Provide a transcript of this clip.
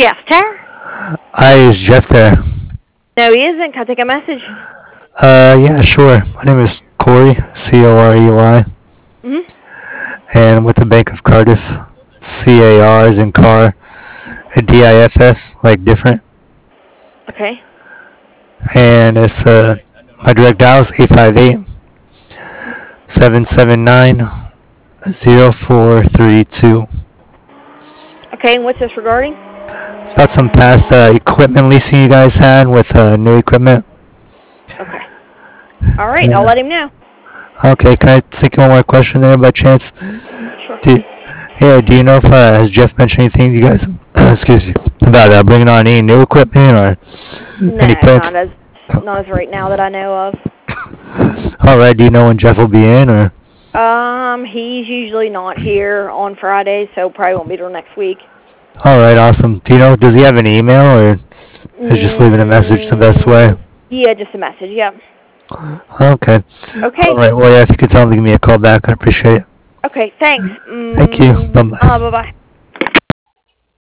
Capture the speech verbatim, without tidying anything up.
Jeff there? Hi, is Jeff there? No, he isn't. Can I take a message? Uh, yeah, sure. My name is Corey, C O R E Y, Mm-hmm. and I'm with the Bank of Cardiff. C A R is in car, D I F F, like different. Okay. And it's, uh, my direct dial is eight five eight, seven seven nine, zero four three two. Okay, and what's this regarding? It's about some past uh, equipment leasing you guys had with uh, new equipment. Okay. All right, I'll Yeah. let him know. Okay, can I take one more question there by chance? Sure. Do, yeah, do you know if uh, has Jeff mentioned anything to you guys? Excuse me, about uh, bringing on any new equipment or any No, plans? not as not as right now that I know of. All right, do you know when Jeff will be in or? Um, he's usually not here on Fridays, so probably won't be till next week. All right, awesome. Do you know? Does he have an email or is just leaving a message the best way? Mm, yeah, just a message. Yep. Okay. All Okay. right. Well, yeah, if you could tell him to give me a call back, I'd appreciate it. Okay. Thanks. Thank you. Mm, Bye uh, bye. bye bye.